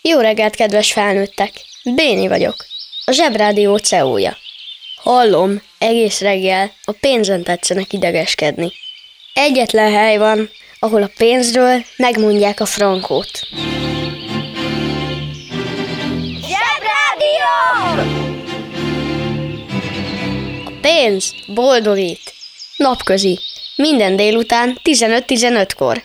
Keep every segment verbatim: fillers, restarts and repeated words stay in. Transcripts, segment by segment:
Jó reggelt, kedves felnőttek! Béni vagyok, a Zsebrádió cé e ó-ja. Hallom, egész reggel a pénzen tetszenek idegeskedni. Egyetlen hely van, ahol a pénzről megmondják a frankót. Zsebrádió! A pénz boldogít. Napközi, minden délután tizenöt tizenötkor.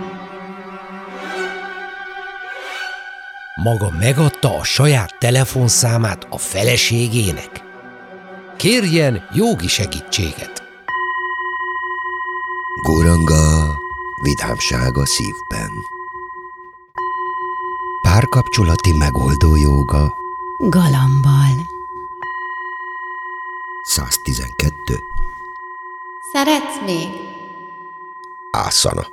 Maga megadta a saját telefonszámát a feleségének? Kérjen jogi segítséget. Góranga, vidámság a szívben. Párkapcsolati megoldó jóga. Galambal. száztizenkettő. Szeretsz még? Ászana.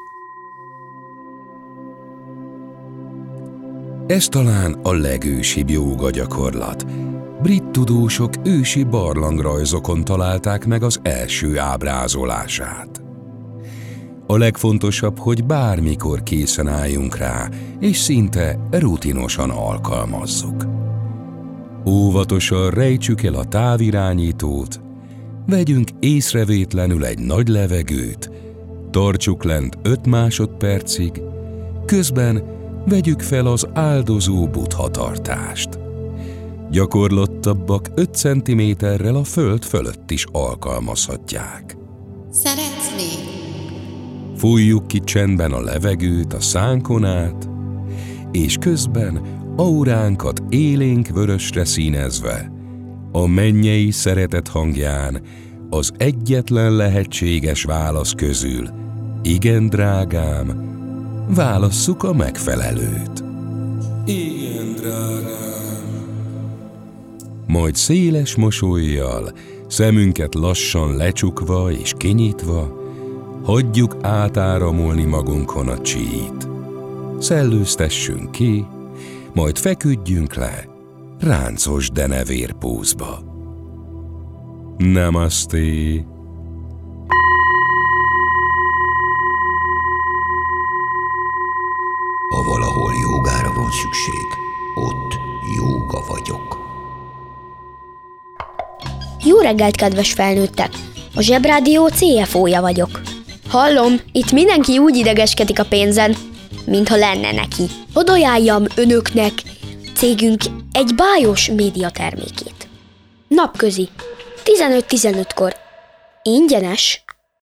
Ez talán a legősibb jóga gyakorlat. Brit tudósok ősi barlangrajzokon találták meg az első ábrázolását. A legfontosabb, hogy bármikor készen álljunk rá, és szinte rutinosan alkalmazzuk. Óvatosan rejtsük el a távirányítót, vegyünk észrevétlenül egy nagy levegőt, tartsuk lent öt másodpercig, közben vegyük fel az áldozó Buddha tartást. Gyakorlottabbak öt centiméterrel a föld fölött is alkalmazhatják. Szeretsz még? Fújjuk ki csendben a levegőt a szánkon át, és közben auránkat élénk vörösre színezve, a mennyei szeretet hangján az egyetlen lehetséges válasz közül, igen, drágám, válasszuk a megfelelőt. Igen, drágám. Majd széles mosollyal, szemünket lassan lecsukva és kinyitva, hagyjuk átáramolni magunkon a csít. Szellőztessünk ki, majd feküdjünk le, ráncos denevérpózba. Namaste! Ha valahol jógára van szükség, ott jóga vagyok. Jó reggelt, kedves felnőttek! A Zsebrádió cé ef ó-ja vagyok. Hallom, itt mindenki úgy idegeskedik a pénzen, mintha lenne neki. Hadd ajánljam önöknek cégünk egy bájos médiatermékét. Napközi, tizenöt tizenötkor. Ingyenes.